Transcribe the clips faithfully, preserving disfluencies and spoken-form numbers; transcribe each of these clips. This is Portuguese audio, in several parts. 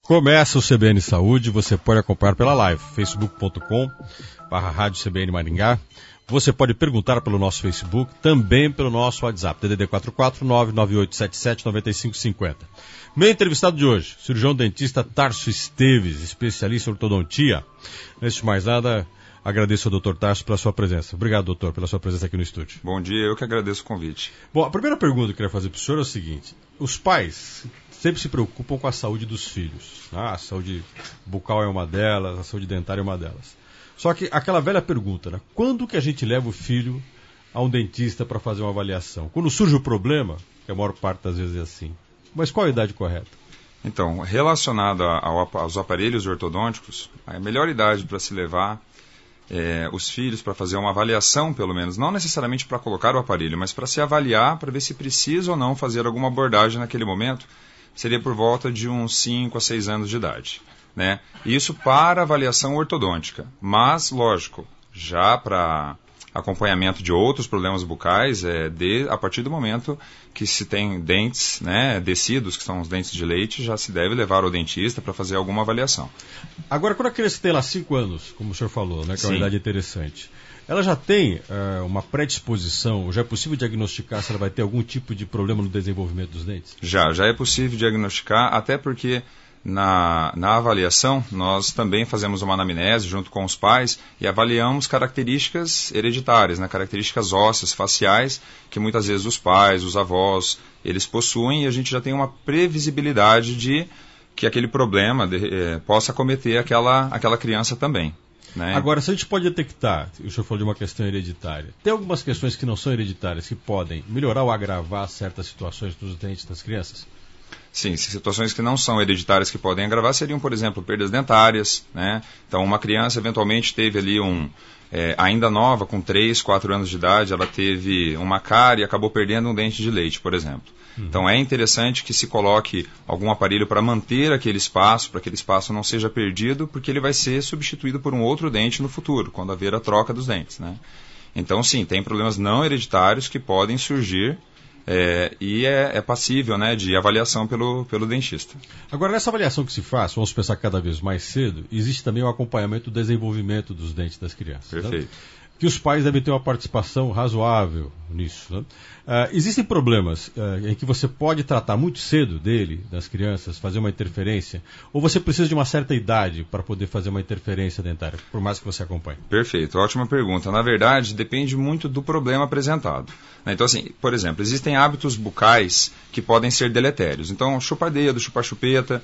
Começa o C B N Saúde, você pode acompanhar pela live, facebook ponto com barra rádio C B N Maringá. Você pode perguntar pelo nosso Facebook, também pelo nosso WhatsApp, D D D quatro quatro nove nove oito sete sete nove cinco cinco zero. Meu entrevistado de hoje, cirurgião dentista Tarso Esteves, especialista em ortodontia. Antes de mais nada, agradeço ao doutor Tarso pela sua presença. Obrigado, doutor, pela sua presença aqui no estúdio. Bom dia, eu que agradeço o convite. Bom, a primeira pergunta que eu queria fazer para o senhor é o seguinte: os pais sempre se preocupam com a saúde dos filhos. Ah, a saúde bucal é uma delas, a saúde dentária é uma delas. Só que aquela velha pergunta, né? Quando que a gente leva o filho a um dentista para fazer uma avaliação? Quando surge o problema, que a maior parte das vezes é assim. Mas qual a idade correta? Então, relacionado ao, aos aparelhos ortodônticos, a melhor idade para se levar é, os filhos para fazer uma avaliação, pelo menos, não necessariamente para colocar o aparelho, mas para se avaliar, para ver se precisa ou não fazer alguma abordagem naquele momento, seria por volta de uns cinco a seis anos de idade. Né? Isso para avaliação ortodôntica, mas, lógico, já para acompanhamento de outros problemas bucais, é de, a partir do momento que se tem dentes, né, descidos, que são os dentes de leite, já se deve levar ao dentista para fazer alguma avaliação. Agora, quando a criança tem lá cinco anos, como o senhor falou, né, que é uma idade interessante, ela já tem uh, uma predisposição, já é possível diagnosticar se ela vai ter algum tipo de problema no desenvolvimento dos dentes? Já, já é possível diagnosticar, até porque Na, na avaliação, nós também fazemos uma anamnese junto com os pais e avaliamos características hereditárias, né, características ósseas, faciais, que muitas vezes os pais, os avós, eles possuem, e a gente já tem uma previsibilidade de que aquele problema de, eh, possa acometer aquela, aquela criança também. Né? Agora, se a gente pode detectar, o senhor falou de uma questão hereditária, tem algumas questões que não são hereditárias que podem melhorar ou agravar certas situações dos dentes das crianças? Sim, situações que não são hereditárias que podem agravar seriam, por exemplo, perdas dentárias, né? Então, uma criança eventualmente teve ali um, é, ainda nova, com três, quatro anos de idade, ela teve uma cárie e acabou perdendo um dente de leite, por exemplo. Uhum. Então, é interessante que se coloque algum aparelho para manter aquele espaço, para que aquele espaço não seja perdido, porque ele vai ser substituído por um outro dente no futuro, quando haver a troca dos dentes, né? Então, sim, tem problemas não hereditários que podem surgir. É, e é, é passível, né, de avaliação pelo, pelo dentista. Agora, nessa avaliação que se faz, vamos pensar cada vez mais cedo, existe também o acompanhamento do desenvolvimento dos dentes das crianças. Perfeito. Né? Que os pais devem ter uma participação razoável nisso. Né? Uh, existem problemas uh, em que você pode tratar muito cedo dele, das crianças, fazer uma interferência, ou você precisa de uma certa idade para poder fazer uma interferência dentária, por mais que você acompanhe? Perfeito, ótima pergunta. Na verdade, depende muito do problema apresentado. Então, assim, por exemplo, existem hábitos bucais que podem ser deletérios. Então, chupar dedo, chupar chupeta,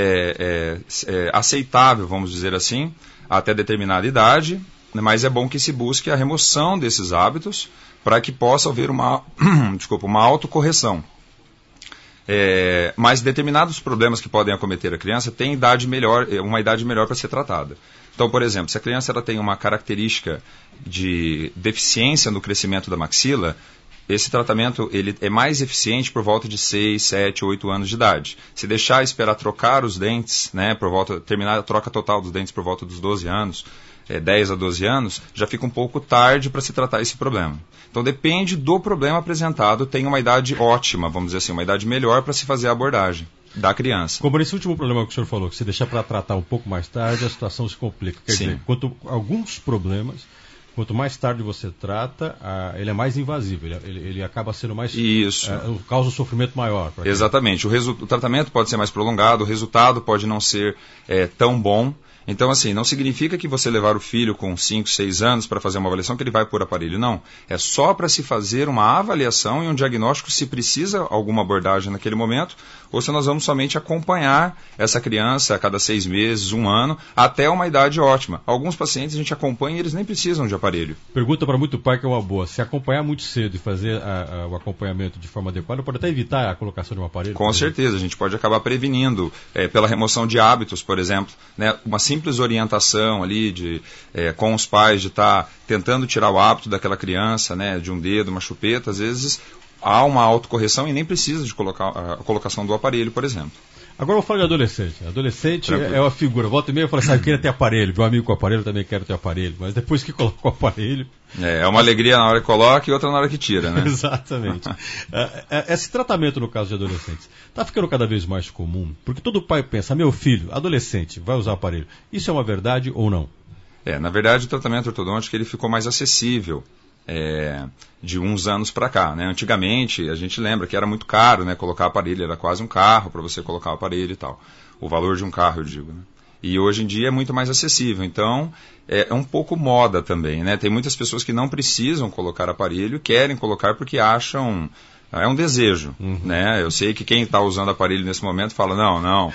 é, é, é aceitável, vamos dizer assim, até determinada idade, mas é bom que se busque a remoção desses hábitos para que possa haver uma, desculpa, uma autocorreção. É, mas determinados problemas que podem acometer a criança têm idade melhor, uma idade melhor para ser tratada. Então, por exemplo, se a criança ela tem uma característica de deficiência no crescimento da maxila, esse tratamento ele é mais eficiente por volta de seis, sete, oito anos de idade. Se deixar esperar trocar os dentes, né, por volta, terminar a troca total dos dentes por volta dos doze anos, é, dez a doze anos, já fica um pouco tarde para se tratar esse problema. Então depende do problema apresentado, tem uma idade ótima, vamos dizer assim, uma idade melhor para se fazer a abordagem da criança. Como nesse último problema que o senhor falou, que se deixar para tratar um pouco mais tarde, a situação se complica. Quer Sim. dizer, quanto alguns problemas, quanto mais tarde você trata, ah, ele é mais invasivo, ele, ele, ele acaba sendo mais... Isso. Ah, causa um sofrimento maior. Exatamente. O, resu- o tratamento pode ser mais prolongado, o resultado pode não ser é, tão bom. Então, assim, não significa que você levar o filho com cinco, seis anos para fazer uma avaliação que ele vai por aparelho, não. É só para se fazer uma avaliação e um diagnóstico se precisa alguma abordagem naquele momento, ou se nós vamos somente acompanhar essa criança a cada seis meses, um ano, até uma idade ótima. Alguns pacientes a gente acompanha e eles nem precisam de aparelho. Pergunta para muito pai que é uma boa. Se acompanhar muito cedo e fazer a, a, o acompanhamento de forma adequada, pode até evitar a colocação de um aparelho? Com certeza, a gente pode acabar prevenindo, é, pela remoção de hábitos, por exemplo, né, uma simples orientação ali de, é, com os pais de estar tá tentando tirar o hábito daquela criança, né, de um dedo, uma chupeta, às vezes há uma autocorreção e nem precisa de colocar a colocação do aparelho, por exemplo. Agora eu vou falar de adolescente. Adolescente Tranquilo. É uma figura. Volta e meia eu falo assim, ah, eu queria ter aparelho. Meu amigo com aparelho, eu também quero ter aparelho. Mas depois que coloca o aparelho... É, é uma alegria na hora que coloca e outra na hora que tira, né? Exatamente. Esse tratamento, no caso de adolescentes, está ficando cada vez mais comum. Porque todo pai pensa, meu filho, adolescente, vai usar aparelho. Isso é uma verdade ou não? É, na verdade o tratamento ortodôntico ele ficou mais acessível. É, de uns anos para cá, né? Antigamente, a gente lembra que era muito caro, né? Colocar aparelho, era quase um carro para você colocar o aparelho e tal. O valor de um carro, eu digo, né? E hoje em dia é muito mais acessível. Então, é, é um pouco moda também, né? Tem muitas pessoas que não precisam colocar aparelho, querem colocar porque acham... É um desejo, uhum. né? Eu sei que quem está usando aparelho nesse momento fala, não, não,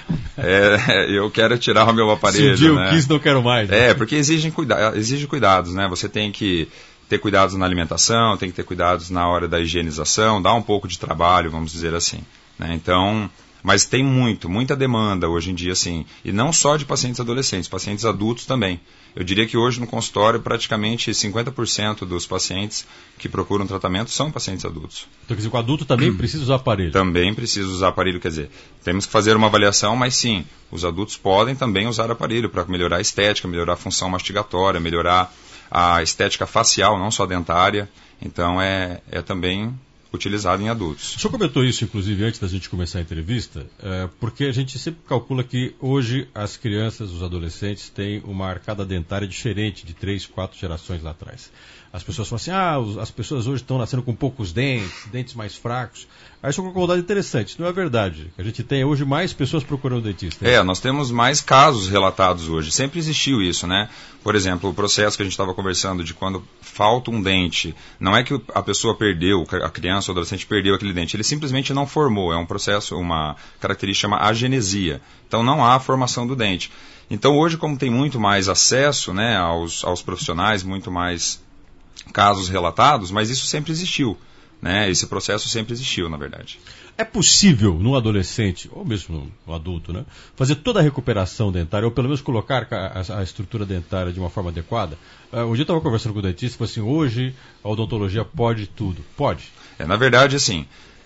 é, eu quero tirar o meu aparelho. Se um dia né? eu quis, não quero mais. Né? É, porque exigem cuida- exige cuidados, né? Você tem que ter cuidados na alimentação, tem que ter cuidados na hora da higienização, dá um pouco de trabalho, vamos dizer assim. Né? Então, mas tem muito, muita demanda hoje em dia, assim, e não só de pacientes adolescentes, pacientes adultos também. Eu diria que hoje no consultório praticamente cinquenta por cento dos pacientes que procuram tratamento são pacientes adultos. Então quer dizer que o adulto também precisa usar aparelho? Também precisa usar aparelho, quer dizer, temos que fazer uma avaliação, mas sim, os adultos podem também usar aparelho para melhorar a estética, melhorar a função mastigatória, melhorar a estética facial, não só dentária, então é, é também utilizado em adultos. O senhor comentou isso, inclusive, antes da gente começar a entrevista, é, porque a gente sempre calcula que hoje as crianças, os adolescentes, têm uma arcada dentária diferente de três, quatro gerações lá atrás. As pessoas falam assim, ah, os, as pessoas hoje estão nascendo com poucos dentes, dentes mais fracos. Aí isso é uma concordade interessante. Isso não é verdade. A gente tem hoje mais pessoas procurando dentista. É, nós temos mais casos relatados hoje. Sempre existiu isso, né? Por exemplo, o processo que a gente estava conversando de quando falta um dente. Não é que a pessoa perdeu, a criança ou adolescente perdeu aquele dente. Ele simplesmente não formou. É um processo, uma característica chama agenesia. Então não há formação do dente. Então hoje, como tem muito mais acesso, né, aos, aos profissionais, muito mais casos relatados, mas isso sempre existiu. Né? Esse processo sempre existiu, na verdade. É possível, num adolescente, ou mesmo no adulto, né, fazer toda a recuperação dentária, ou pelo menos colocar a, a estrutura dentária de uma forma adequada? Uh, um dia eu estava conversando com o dentista e falou assim, hoje a odontologia pode tudo. Pode? É, na verdade, assim,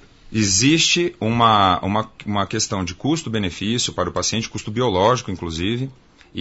existe uma, uma, uma questão de custo-benefício para o paciente, custo biológico, inclusive,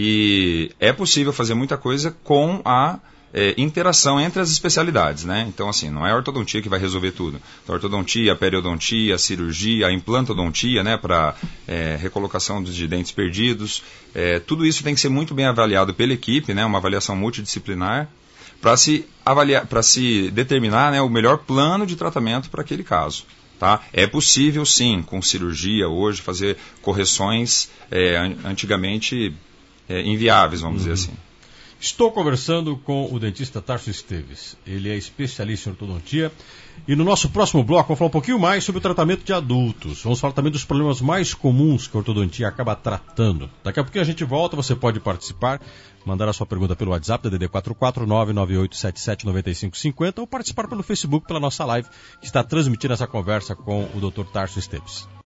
e é possível fazer muita coisa com a É, interação entre as especialidades, né? Então, assim, não é a ortodontia que vai resolver tudo. Então, a ortodontia, a periodontia, a cirurgia, a implantodontia, né, para é, recolocação de dentes perdidos, é, tudo isso tem que ser muito bem avaliado pela equipe, né, uma avaliação multidisciplinar, para se avaliar, para se determinar, né, o melhor plano de tratamento para aquele caso. Tá? É possível, sim, com cirurgia hoje, fazer correções é, antigamente é, inviáveis, vamos uhum. dizer assim. Estou conversando com o dentista Tarso Esteves. Ele é especialista em ortodontia. E no nosso próximo bloco vamos falar um pouquinho mais sobre o tratamento de adultos. Vamos falar também dos problemas mais comuns que a ortodontia acaba tratando. Daqui a pouquinho a gente volta, você pode participar, mandar a sua pergunta pelo WhatsApp, D D D quatro quatro nove nove oito sete sete nove cinco cinco zero, ou participar pelo Facebook, pela nossa live, que está transmitindo essa conversa com o doutor Tarso Esteves.